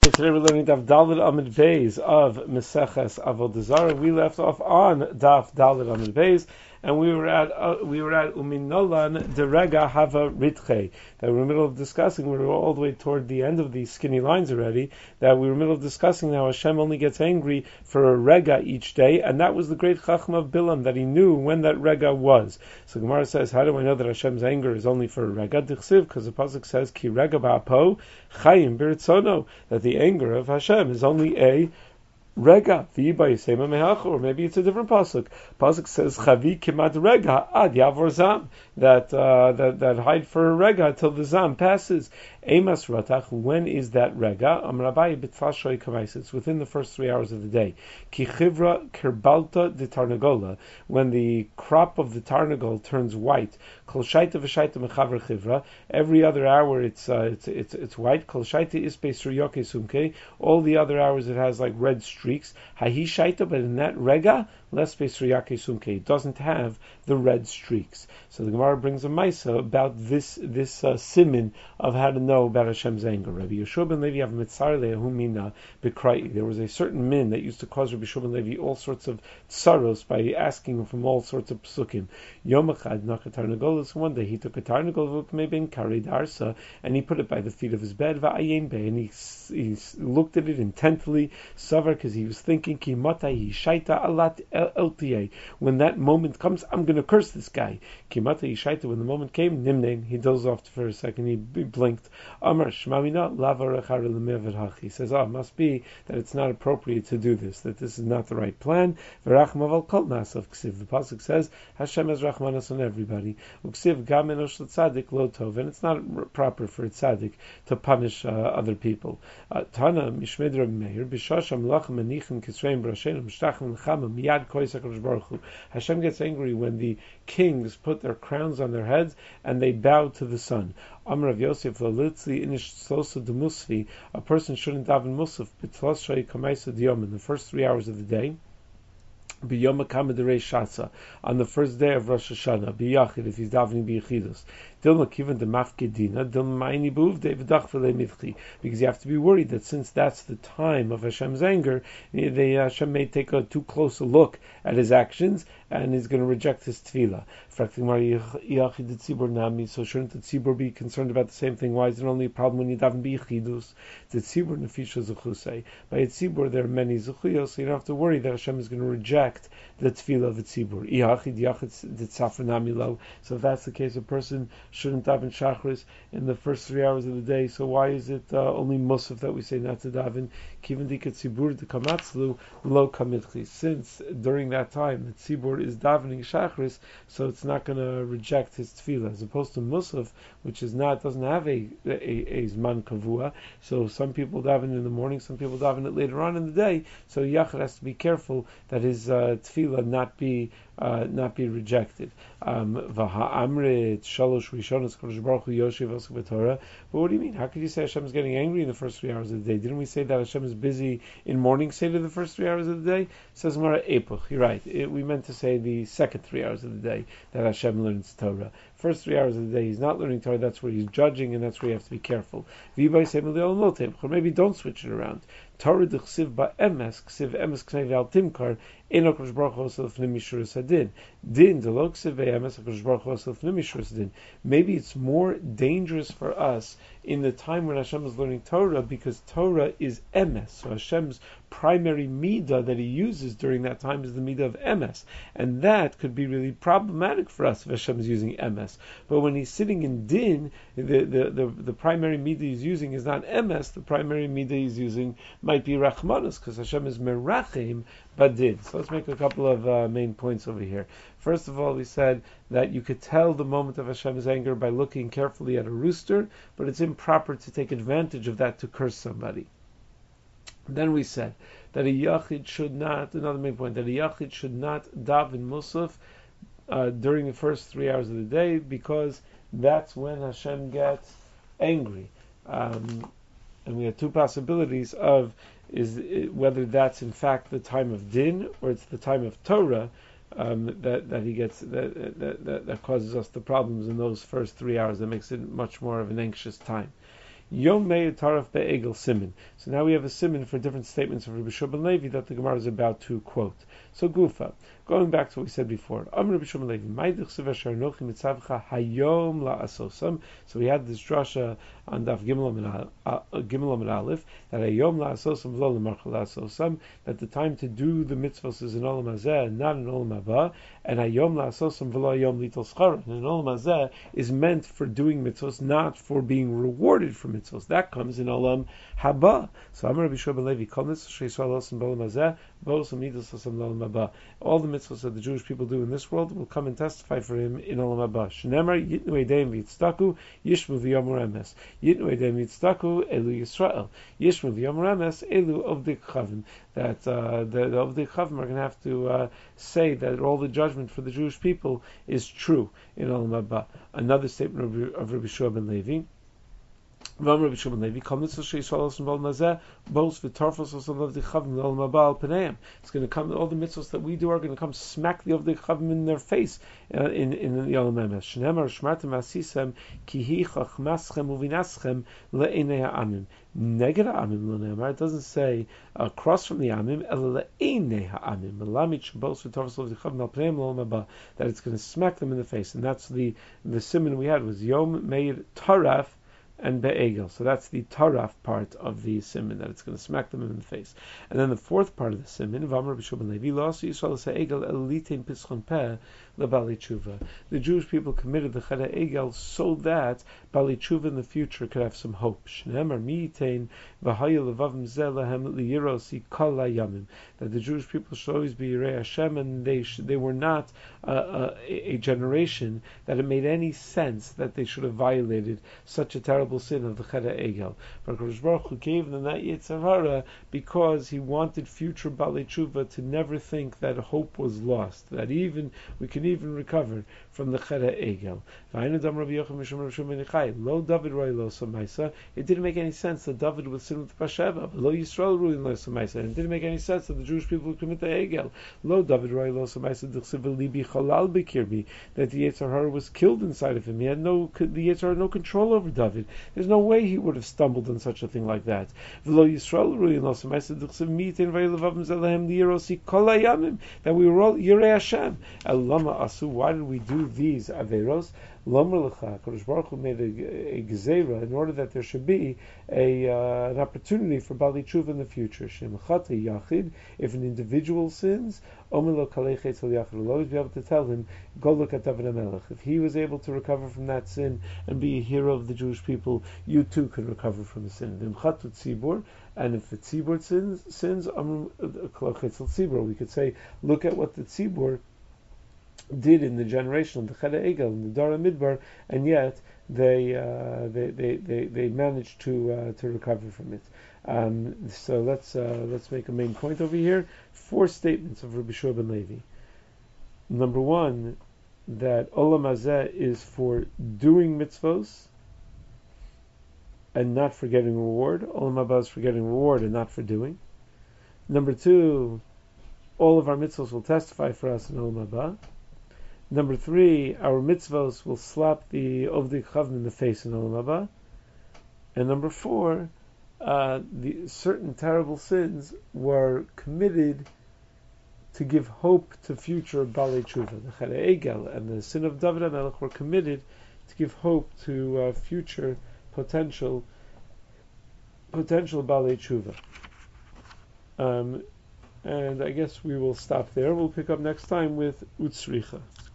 Today we're learning Daf Daled Amid Beis of Meseches Avodah Zarah. We left off on Daf Daled Amid Beis, and we were at Uminolan Derega Hava Ritche. That we were in the middle of discussing. We were all the way toward the end of these skinny lines already. That we were in the middle of discussing how Hashem only gets angry for a rega each day, and that was the great Chacham of Bilam, that he knew when that rega was. So Gemara says, how do I know that Hashem's anger is only for a rega? Dichsiv, because the pasuk says Ki rega ba'apo chayim biritzono, that the anger of Hashem is only a rega, or maybe it's a different pasuk. Pasuk says chavi kimat rega ad yavor zam, that hide for a rega till the zam passes. Emas ratach, when is that rega? Amrabai b'tlashoy kamais, it's within the first 3 hours of the day. Ki chivra kirbalta de tarnagola, when the crop of the tarnagol turns white. Kol shaita v'shaita mechaver chivra, every other hour it's white. Kol shaita ispe suryoke sumke, all the other hours it has like red streaks. Hahi shaita, but in that rega, less pesriyake sumke, it doesn't have the red streaks. So the Gemara brings a Maisa about this simin of how to know about Hashem's anger. Rabbi Yeshua ben Levi have mitzar lehumina b'krai. There was a certain min that used to cause Rabbi Yeshua ben Levi all sorts of tsaros by asking him from all sorts of psukim. Yom echad nakatarnagolas. One day he took a tarnagol v'ukmeben kared arsa, and he put it by the feet of his bed va'ayin be, and he looked at it intently, savar, because he was thinking ki matai shaita alat LTA. When that moment comes, I'm going to curse this guy. Kimata Yishaita, when the moment came, Nimnein, he dozed off for a second, he blinked. Amar Shmamina, he says, it must be that it's not appropriate to do this, that this is not the right plan. Verachmaval Kol Nasav Ksiv. The Pasuk says, Hashem has Rachmanas on everybody. Uksiv Gam Enosh L'Tzadik Lo Tov, and it's not proper for a tzaddik to punish other people. Tana Mishmed Rabbi Meir, Bishasham Lachem Menichem Kisreim Brashenim, Shtachim L'Chamim, Miyad Hashem gets angry when the kings put their crowns on their heads and they bow to the sun. Amar Rav Yosef Lalitzli Inish Sosa de Musfi, a person shouldn't daven Musaf B'tlas Shai Kamaisa Diyom, in the first 3 hours of the day. B'yom HaKamadurei Shatza, on the first day of Rosh Hashanah, b'yachid, if he's davening b'yichidus. Dilma kivan de mafkedina, dilma ma'ini b'uvdei v'dach v'lei mivchi, because you have to be worried that since that's the time of Hashem's anger, Hashem may take a too close a look at his actions, and is going to reject his tefillah. So shouldn't the tzibur be concerned about the same thing? Why is it only a problem when you daven b'yichidus? The tzibur nefisha zuchusei. By a tzibur there are many zuchuyos, so you don't have to worry that Hashem is going to reject the tefillah of the tzibur. So if that's the case, a person shouldn't daven shachris in the first 3 hours of the day. So why is it only musaf that we say not to daven? Kiven dika tzibur de kamatzlu lo kamitchi. Since during that time the tzibur is davening shachris, so it's not going to reject his tefillah, as opposed to musaf, which doesn't have a zman kavua. So some people daven in the morning, some people daven it later on in the day. So yachid has to be careful that his tefillah not be rejected. But what do you mean? How could you say Hashem is getting angry in the first 3 hours of the day? Didn't we say that Hashem is busy in morning Seder the first 3 hours of the day? Says Mara Epuch. You're right. We meant to say the second 3 hours of the day that Hashem learns Torah. First 3 hours of the day he's not learning Torah. That's where he's judging, and that's where you have to be careful. Or maybe don't switch it around. Torah d'chsiv ba'emes, ksiv emes k'nei al timkar, eno kosh baruch hu osel f'nim mishuras hadin. Din, de lo ksiv ba'emes, kosh baruch hu osel f'nim mishuras hadin. Maybe it's more dangerous for us in the time when Hashem is learning Torah, because Torah is emes. So Hashem's primary midah that he uses during that time is the midah of emes. And that could be really problematic for us if Hashem is using emes. But when he's sitting in din, the primary midah he's using is not emes, the primary midah he's using might be rachmanus, because Hashem is merachim badin. So let's make a couple of main points over here. First of all, we said that you could tell the moment of Hashem's anger by looking carefully at a rooster, but it's improper to take advantage of that to curse somebody. Then we said that a yachid should not, another main point, that a yachid should not daven musaf during the first 3 hours of the day, because that's when Hashem gets angry. And we had two possibilities of whether that's in fact the time of din or it's the time of Torah that he gets that causes us the problems in those first 3 hours. That makes it much more of an anxious time. Yom Meir Taraf Be'egel Simin. So now we have a simin for different statements of Rabbi Shua ben Levi that the Gemara is about to quote. So Gufa, going back to what we said before, Rabbi Shua ben Levi, Hayom La'asosam. So we had this drasha on Daf Gimel Amid Aleph that Hayom La'asosam V'lo L'Marcha La'asosam, that the time to do the mitzvahs is in Olam Hazeh and not in Olam Haba, and Hayom La'asosam V'lo Hayom Lital Schar. And in Olam Hazeh is meant for doing mitzvahs, not for being rewarded for mitzvahs. That comes in Olam Haba. So Amar Rabbi Shua ben Levi, all the mitzvahs that the Jewish people do in this world will come and testify for him in Olam Haba. Shneimar Yitnu Edeim V'Yitztaku Yishmu V'Yom Remes. Yitnu Edeim V'Yitztaku Elu Yisrael. Yishmu V'Yom Remes Elu Ovdei Chavim. That the Ovdei Chavim are going to have to say that all the judgment for the Jewish people is true in Olam Haba. Another statement of Rabbi Shua ben Levi. It's going to come, all the mitzvahs that we do are going to come smack the Ovdei Chavim in their face in the Olam Emes. Shneimar Shmartem Asisem Kihi Chachmaschem Uvinaschem Le'enei Ha'amim. Neged Ha'amim L'neimar. It doesn't say across from the Amim, Ela Le'enei Ha'amim. Melamid Shabos V'Torvos Ovdei Chavim Al Pneim L'Olam Haba. That it's going to smack them in the face, and that's the siman we had was Yom Meir Taraf and Be'egel. So that's the taraf part of the siman, that it's going to smack them in the face. And then the fourth part of the siman, V'amar Rabbi Shua ben Levi, Lo asu Yisrael ha'egel el litin pischon peh leBalei Tshuva. The Jewish people committed the Cheda Egel so that Balei Tshuva in the future could have some hope. Shneimar mi yitain v'haya levavim zeh lehem liyirosi kol hayamim. That the Jewish people should always be Yirei Hashem, and they were not a generation that it made any sense that they should have violated such a terrible sin of the Cheda Egel. But HaKadosh Baruch Hu gave them that Yetzer Hara because He wanted future Balei Tshuva to never think that hope was lost, that we can even recover from the Cheda Egel. Lo David Roy Lo Samaisa. It didn't make any sense that David would sin with Bathsheba. Lo Yisrael Ruin Lo Samaisa. And it didn't make any sense that the Jewish people would commit the Egel. Lo David Roy Lo Samaisa D'chsiv Libi Chalal B'Kirbi. That the Yetzer Hara was killed inside of him. The Yetzer Hara had no control over David. There's no way he would have stumbled on such a thing like that. Lo Yisrael Ruin Lo Samaisa D'chsiv Mitin Vayilevavim Zelahem Liyerosi Kol Hayamim. That we were all Yirei Hashem. Lama Asu. Why did we do these averos? Lomer Lecha. Kadosh Baruch Hu made a gezerah in order that there should be an opportunity for Balei Tshuva in the future. Shem Chata Yachid. If an individual sins, Omer Lo Kalei Chetz Al Yachid. We'll always be able to tell him, go look at David HaMelech. If he was able to recover from that sin and be a hero of the Jewish people, you too can recover from the sin. V'imchatu Tzibur. And if the Tzibur sins, we could say, look at what the Tzibur did in the generation of the Cheda Egel and the Dara Midbar, and yet they managed to recover from it. So let's make a main point over here. 4 statements of Rabbi Shua ben Levi. Number 1, that Olam Hazeh is for doing mitzvos and not for getting reward. Olam Haba is for getting reward and not for doing. Number 2, all of our mitzvos will testify for us in Olam Haba. Number 3, our mitzvos will slap the Ovdei Chavim in the face in Olam Haba. And number 4, the certain terrible sins were committed to give hope to future Balei Tshuva. The Cheda Egel and the sin of David HaMelech were committed to give hope to future potential Balei Tshuva. And I guess we will stop there. We'll pick up next time with Utzricha.